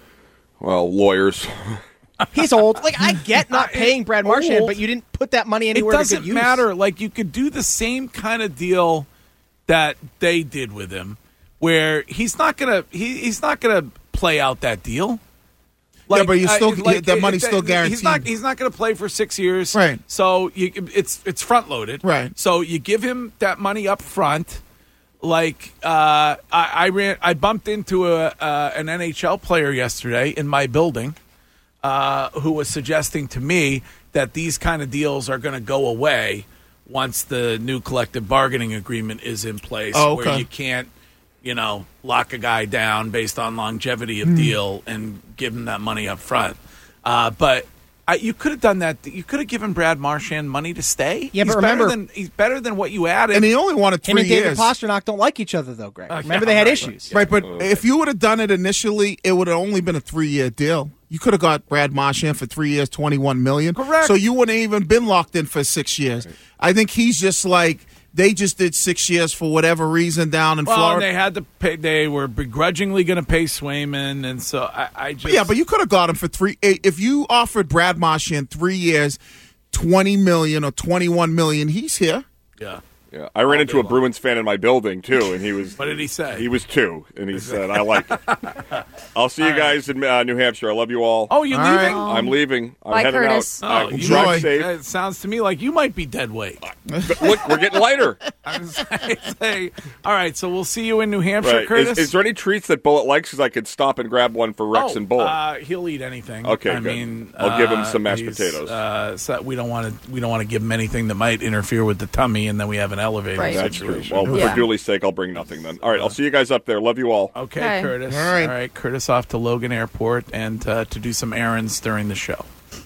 Well, lawyers. He's old. Like, I get not paying Brad Marchand, Old. but you didn't put that money It anywhere to doesn't good use. matter. Like, you could do the same kind of deal that they did with him, where he's not gonna he, he's not gonna play out that deal. Yeah, but you still- uh, that money's uh, still He's guaranteed. not he's not gonna play for six years, Right. So you, it's it's front loaded, Right. So you give him that money up front. Like uh, I, I ran, I bumped into a uh, an N H L player yesterday in my building, uh, who was suggesting to me that these kind of deals are going to go away once the new collective bargaining agreement is in place, Oh, okay. where you can't, you know, lock a guy down based on longevity of Hmm. deal and give him that money up front. Uh, but I, you could have done that. You could have given Brad Marchand money to stay. Yeah, he's but remember- better than, he's better than what you added. And he only wanted Him three and David years. Pasternak don't like each other, though, Greg. Uh, Remember, yeah, they had right, issues. Right, but if you would have done it initially, it would have only been a three-year deal. You could have got Brad Marchand for three years, twenty-one million dollars. Correct. So you wouldn't even been locked in for six years. I think he's just like they just did six years for whatever reason down in well, and Florida. they had to pay. They were begrudgingly going to pay Swayman, and so I, I just But yeah, but you could have got him for three. If you offered Brad Marchand three years, twenty million or twenty-one million, he's here. yeah. Yeah, I ran into a Bruins fan in my building too, and he was. What did he say? He was two, and he said, "I like it." I'll see you guys in uh, New Hampshire. I love you all. Oh, you're All right. leaving? I'm leaving. I'm Bye, heading Curtis. out. Oh, Uh, you drive might- safe. It sounds to me like you might be dead weight. But look, we're getting lighter. I was gonna say, all right, so we'll see you in New Hampshire, Right. Curtis. Is, is there any treats that Bullet likes? Because I could stop and grab one for Rex oh, and Bullet. Uh, he'll eat anything. Okay, I good. mean, I'll give him uh, some mashed he's, potatoes. Uh, so we don't want to. We don't want to give him anything that might interfere with the tummy, and then we have an elevator Right. That's true. situation. Well, Yeah. for Julie's sake, I'll bring nothing then. All right, I'll see you guys up there. Love you all. Okay, Okay. Curtis. All right. All right, Curtis off to Logan Airport and uh, to do some errands during the show.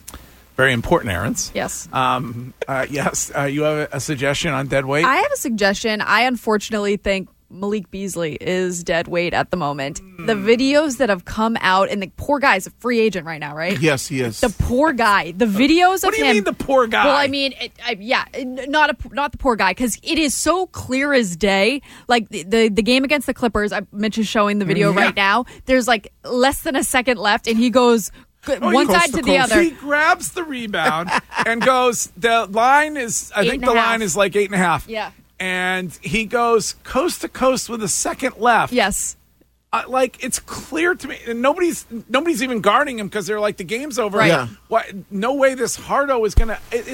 Very important errands. Yes. Um, uh, yes. Uh, you have a, a suggestion on dead weight? I have a suggestion. I unfortunately think Malik Beasley is dead weight at the moment. The videos that have come out, and the poor guy's a free agent right now, right? Yes, he is. The poor guy. The videos What of do you him. mean the poor guy? Well, I mean, it, I, yeah, not a not the poor guy, because it is so clear as day. Like the, the the game against the Clippers, I mentioned showing the video Yeah. right now. There's like less than a second left, and he goes g- Oh, one he side goes to to the coast. other. He grabs the rebound and goes, the line is, I Eight think and the a half. line is like eight and a half. Yeah. And he goes coast to coast with a second left. Yes. Uh, like, it's clear to me. And nobody's nobody's even guarding him because they're like, the game's over. Right. Yeah. What, no way this Hardo is going to. It, it's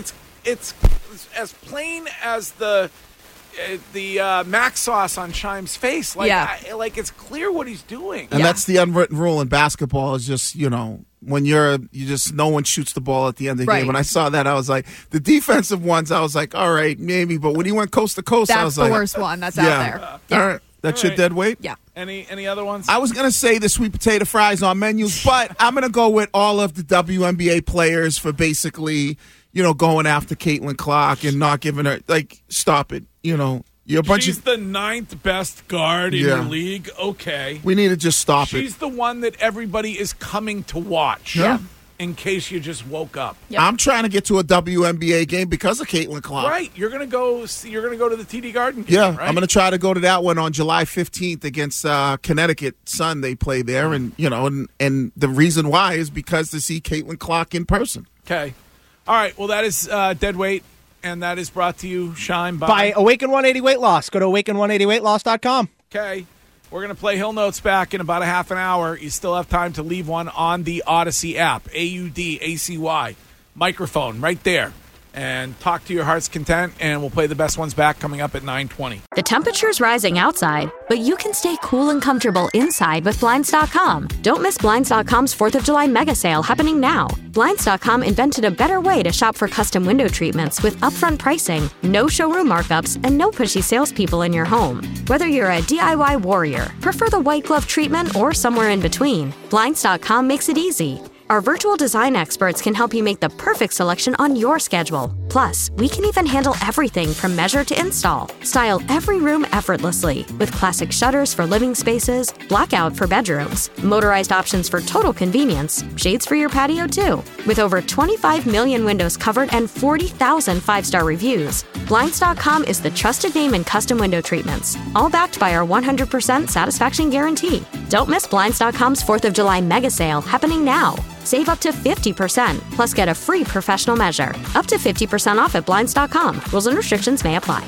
it's as plain as the uh, the uh, mac sauce on Chime's face. Like, Yeah. I, like it's clear what he's doing. And that's the unwritten rule in basketball is just, you know, when you're, you just, no one shoots the ball at the end of the Right. game. When I saw that, I was like, the defensive ones, I was like, all right, maybe. But when he went coast to coast, I That's was the like. worst one that's yeah. out there. All right. That's All your right. dead weight? Yeah. Any any other ones? I was going to say the sweet potato fries on menus, but I'm going to go with all of the W N B A players for basically, you know, going after Caitlin Clark and not giving her, like, stop it. You know, you're a bunch She's of. the ninth best guard in Yeah. your league. Okay. We need to just stop She's it. the one that everybody is coming to watch. Yeah. In case you just woke up. I'm trying to get to a W N B A game because of Caitlin Clark. Right. You're gonna go. See, you're gonna go to the T D Garden game. Yeah, Right? I'm going to try to go to that one on July fifteenth against uh, Connecticut Sun. They play there, and you know, and, and the reason why is because to see Caitlin Clark in person. Okay. All right. Well, that is uh, dead weight, and that is brought to you, Shine by. By Awaken one eighty Weight Loss. Go to awaken one eighty weight loss dot com. Okay. We're going to play Hill Notes back in about a half an hour. You still have time to leave one on the Odyssey app. A U D A C Y. Microphone right there. And talk to your heart's content, and we'll play the best ones back coming up at nine twenty. The temperature's rising outside, but you can stay cool and comfortable inside with Blinds dot com. Don't miss Blinds dot com's fourth of July mega sale happening now. Blinds dot com invented a better way to shop for custom window treatments with upfront pricing, no showroom markups, and no pushy salespeople in your home. Whether you're a D I Y warrior, prefer the white glove treatment, or somewhere in between, Blinds dot com makes it easy. Our virtual design experts can help you make the perfect selection on your schedule. Plus, we can even handle everything from measure to install. Style every room effortlessly with classic shutters for living spaces, blackout for bedrooms, motorized options for total convenience, shades for your patio too. With over twenty-five million windows covered and forty thousand five-star reviews, Blinds dot com is the trusted name in custom window treatments, all backed by our one hundred percent satisfaction guarantee. Don't miss Blinds dot com's fourth of July mega sale happening now. Save up to fifty percent, plus get a free professional measure. Up to fifty percent off at Blinds dot com. Rules and restrictions may apply.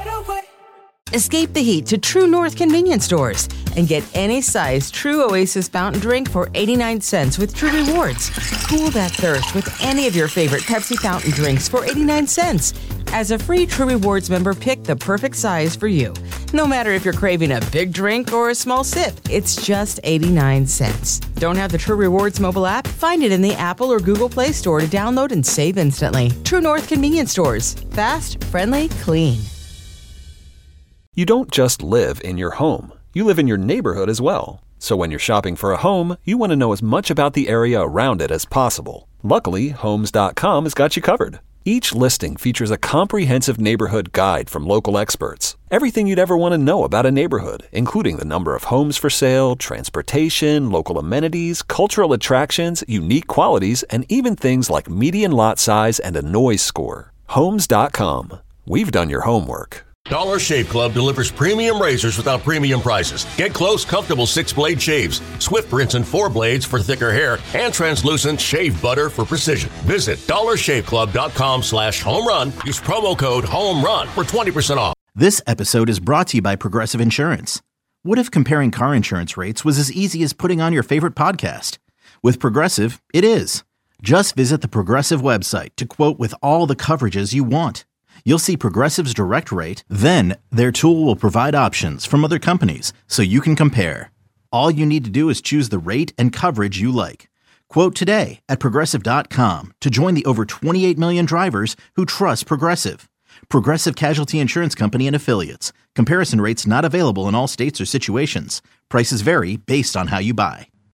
Escape the heat to True North convenience stores and get any size True Oasis fountain drink for eighty-nine cents with True Rewards. Cool that thirst with any of your favorite Pepsi fountain drinks for eighty-nine cents. As a free True Rewards member, pick the perfect size for you. No matter if you're craving a big drink or a small sip, it's just eighty-nine cents. Don't have the True Rewards mobile app? Find it in the Apple or Google Play Store to download and save instantly. True North convenience stores. Fast, friendly, clean. You don't just live in your home. You live in your neighborhood as well. So when you're shopping for a home, you want to know as much about the area around it as possible. Luckily, Homes dot com has got you covered. Each listing features a comprehensive neighborhood guide from local experts. Everything you'd ever want to know about a neighborhood, including the number of homes for sale, transportation, local amenities, cultural attractions, unique qualities, and even things like median lot size and a noise score. Homes dot com. We've done your homework. Dollar Shave Club delivers premium razors without premium prices. Get close, comfortable six-blade shaves, swift rinse and four blades for thicker hair, and translucent shave butter for precision. Visit dollar shave club dot com slash home run. Use promo code HOMERUN for twenty percent off. This episode is brought to you by Progressive Insurance. What if comparing car insurance rates was as easy as putting on your favorite podcast? With Progressive, it is. Just visit the Progressive website to quote with all the coverages you want. You'll see Progressive's direct rate, then their tool will provide options from other companies so you can compare. All you need to do is choose the rate and coverage you like. Quote today at progressive dot com to join the over twenty-eight million drivers who trust Progressive. Progressive Casualty Insurance Company and Affiliates. Comparison rates not available in all states or situations. Prices vary based on how you buy.